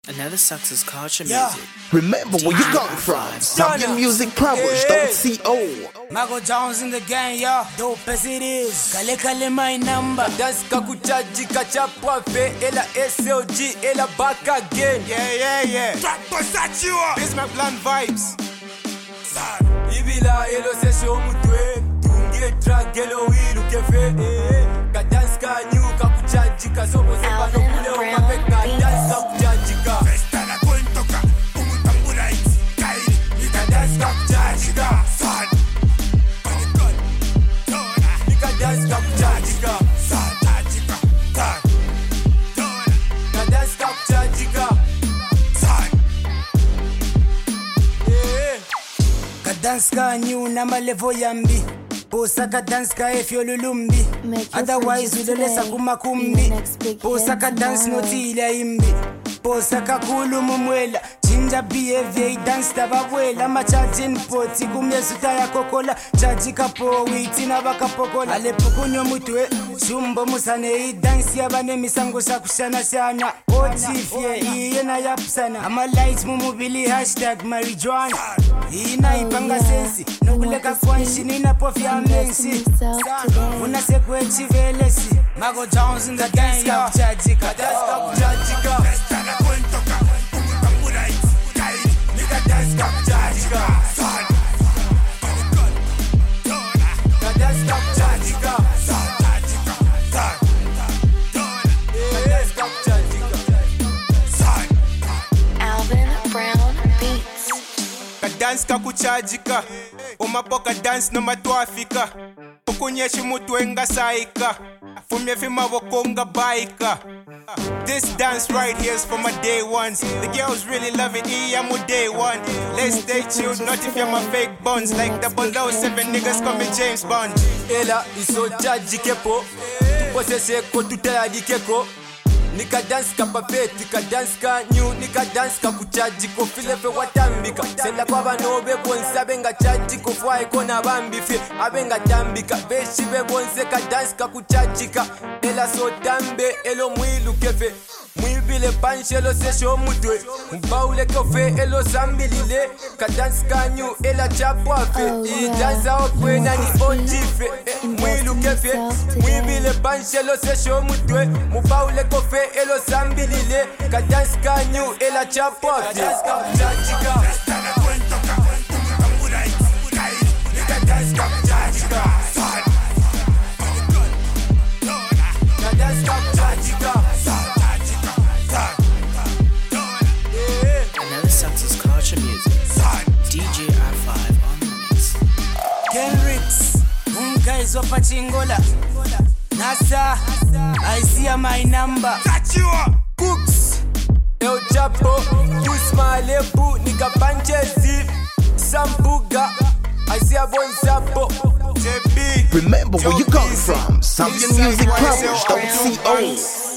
Another success culture music. Remember where you come from. Zambian Music Powers.co. Mago Jones in the gang, yo. Dope as it is. Kale kale my number. Dance kakuchaji kachapwa fe. Ela SLG, ela back again. Yeah. This my plan vibes. Ibila elo sesho mutwe. Tunge track elo wilu kefe. Kadance ka new kakuchaji kasobo sepa no kule o perfect. Kadance kakuchaji ka. Festa la cuento ka. Umutambura iti. Kairi. Kadance kakuchaji ka. San. Kadance kakuchaji ka. San. Tajika. San. Kadance kakuchaji ka. San. Kadance ka new na malevo yambi. Posa kadance ka efyo lulumbi. Otherwise ulelesa kumakumbi. Posa kadance noti ila imbi. Posa kakulu mumwela. Chinja behavior dance tababwela. Macharging poti kumyesuta ya kokola. Chaji kapo witi na bakapokola. Alepukunyo mutwe. Shumbo musane dance yabane misango shakushana shana. Otifye iye na yapsana. Ama lights mumubili hashtag marijuana. Ina ipanga sensi. Nukuleka kwanshi nina pofya amensi. Unasekwe chivelesi. Mago Jones in the gang, yo. Chajika, Kadance kakuchaji ka. Festa la cuento ka. Umutambura iti. Kairi. Kadance kakuchaji ka. San. Kadance kakuchaji ka. San. Tajika. San. Kadance kakuchaji ka. San. Alvin Brown Beats. Kadance kakuchajika. Umapoka dance no matwafika. Ukunyeshi mutwe nga saika. Fumye fima wakonga baika. This dance right here is for my day ones. The girls really love it, I'm with day one. Let's stay chilled, not if you're my fake buns. Like the 007 niggas call me James Bond. Ela iso jaji kepo. Pose seko tutela di keko. Nika dance ka papet, nika dance ka new, nika dance ka kuchaji ko filefe watambika. Sela kwa banobe bonsa benga chaji ko fwa ikona bambife. Abenga tambika, beshi be bonse ka dance ka kuchajika. Ela so tambe, elo mwilu kefe. Mwibile panchelo sesho mutwe. Mbaule kofe, elo sambilile. Ka dance ka new, ela chapwafe. I dance okwe na ni onjife. Mwilu kefe, mwibile panchelo sesho mutwe. Mbaule kofe, elo sambilile. Ka dance ka new, ela chapwafe. Dance ka kuchajika. Festa la cuento ka. Umutambura iti. Kairi. Dance ka kuchajika. San. Dance ka kuchajika. San. Tajika. San. Another success culture music. San. DJ R5 on the mix. Kenrix. Guys of Pachingola. Nasa. I see my number. Tachua. Cooks, El Chapo, Usma Lebu, Nika Panchezi, Sambuga, I see a bon sapo, JB. Remember where you come from. Zambian Music Powers.co.